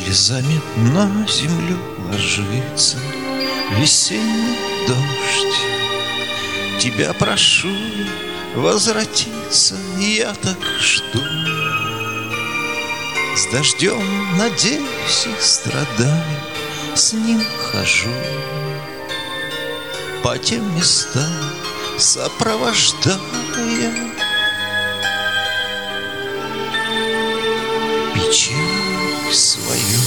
Слезами на землю ложится весенний дождь. Тебя прошу возвратиться, я так жду. С дождем надеюсь и страдаю, с ним хожу по тем местам, сопровождая печаль свою.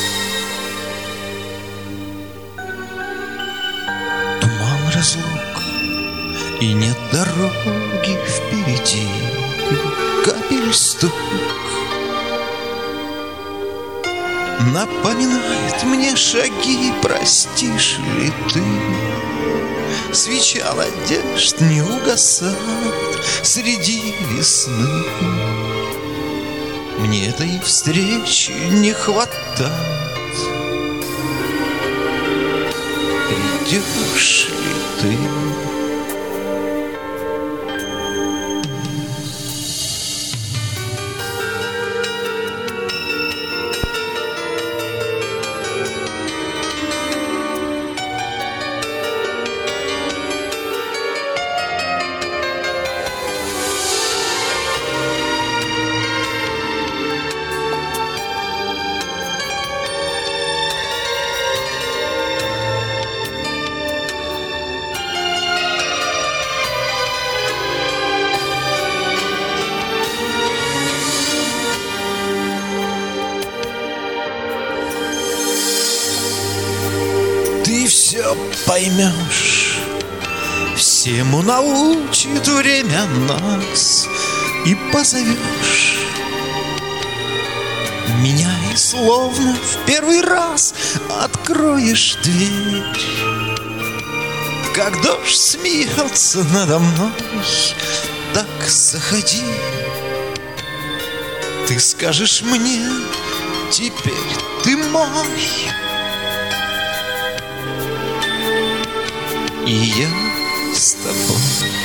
Туман разлук, и нет дороги впереди, капель стук напоминает мне шаги, простишь ли ты? Свеча надежд не угасает среди весны. Мне этой встречи не хватает. Придешь ли ты? Ты все поймешь, всему научит время нас, и позовешь меня, и словно в первый раз откроешь дверь. Как дождь смеется надо мной, так заходи. Ты скажешь мне, теперь ты мой. И я с тобой.